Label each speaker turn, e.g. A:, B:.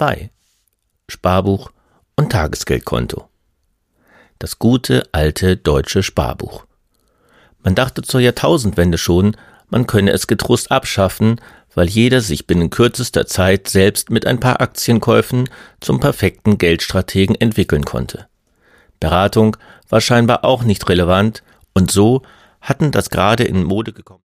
A: 2: Sparbuch und Tagesgeldkonto. Das gute, alte deutsche Sparbuch. Man dachte zur Jahrtausendwende schon, man könne es getrost abschaffen, weil jeder sich binnen kürzester Zeit selbst mit ein paar Aktienkäufen zum perfekten Geldstrategen entwickeln konnte. Beratung war scheinbar auch nicht relevant und so hatten das gerade in Mode gekommen